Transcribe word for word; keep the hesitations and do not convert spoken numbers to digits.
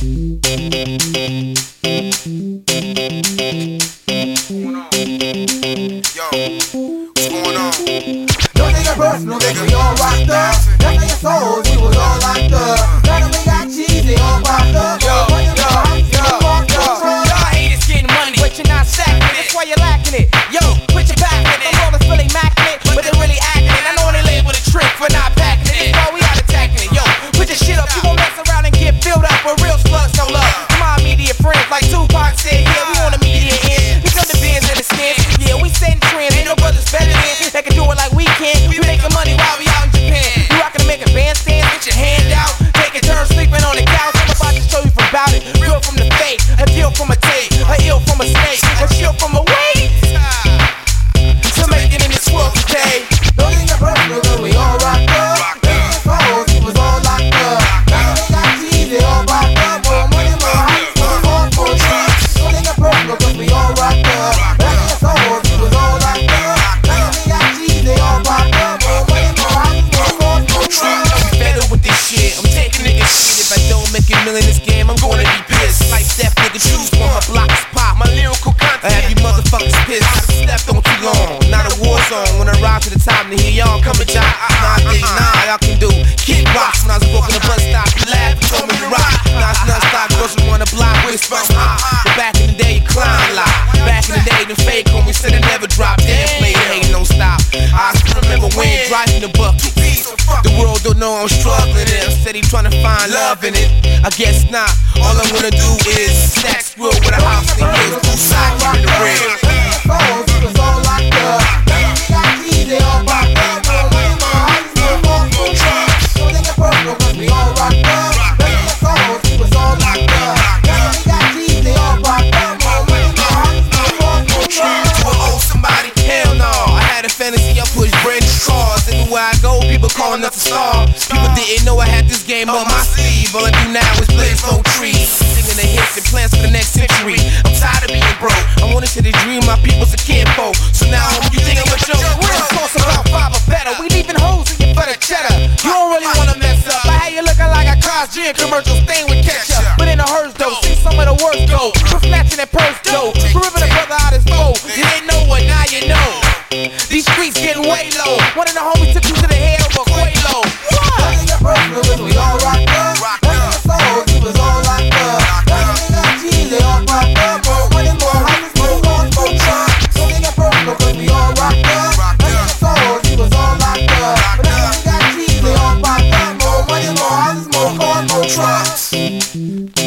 Don't take it personal, cause we all rocked up. Nothing your souls, we was all locked up. None of me got cheese, they all popped up. Yo, yo, yo, yo, y'all haters getting money, but you're not stacking it. That's why you're lacking it. Yo, put your back in it. Some rollers feel they macking it, but they really acting it. I know they label the trick for not packing it. That's why we out attacking it. Yo, put your shit up. You gon' mess around and get filled up with real slugs, no love. My immediate friends, like Tupac said, yeah, we on the media end. We got the bands in the stands. Yeah, we setting trends. Ain't no brothers better than that can do it like we can. We making money while we out in Japan. You rockin' to make a bandstand, get your hand out. Take a turn sleeping on the couch. I'm about to show you from bout it. Real from the fake, a deal from a tape, a ill from a snake, a shield from a weight. To make it in this world today. Don't take it personal, cause we all rocked up. Nothing your souls, we was all locked up. None of me got cheese, they all popped up. More money, more house, more more, more trucks. Don't take it personal, cause we all rocked up. Nothing your souls, we was all locked up. None of me got cheese, they all popped up. More money, more house, more more, more trucks. I'm better with this shit. I'm taking niggas shit. If I don't make a million this game, I'm gonna be pissed. Like Steph, nigga, choose one. My block is pop. My lyrical content. I have you motherfuckers pissed. I done slept on too long. Not a war zone. When I rise to the top to hear y'all coming down. Nah, I think nah, y'all can do kickbox. When I was walking the bus stop, you laughed, you told me to rock. Now it's non-stop. Girls who wanna block, whisper, huh? But back in the day, you clown a lot. Back in the day, the fake on we said it never dropped. Damn, play hating, don't stop. I still remember when driving the buck. The world don't know I'm struggling and I'm steady trying to find love in it. I guess not. All I'm gonna do is stack squirrel with a house in hills, two sides in the ring. Souls, we was all locked up. None of me got cheese, they all popped up. More money, more house, more more, more trucks. Don't take it personal, cause we all rocked up. None of your souls, we was all locked up. None of me got cheese, they all popped up. More money, more house, more more, more trucks. Do I owe somebody? Hell no. I had a fantasy, I push brand new cars. Everywhere I go, people calling us a star. People didn't know I had this game on my sleeve. All I do now is blaze no trees, singing the hits and plans for the next century. I'm tired of being broke. I wanna share the dream, my people's a kinfolk. So now you think I'm a joke? Real talks about five or better. We leaving hoes in your butter cheddar. You don't really wanna mess up. I had you looking like a Cos Gin commercial stained with ketchup. But in a hearse though, see some of the worst go. We're snatching that purse though. We're ripping a brother out his foe. You didn't know what, now you know. These streets getting way low. One of the homies took you to the head over Quavo. Don't take it personal, cause we all rocked up. None of your souls, we was all locked up. None of me got cheese, they all popped up. More money, more houses, more cars, more trucks. Don't take it personal, cause we all rocked up. None of your souls, we was all locked up. But none of me got cheese, they all popped up. More money, more houses, more cars, more trucks.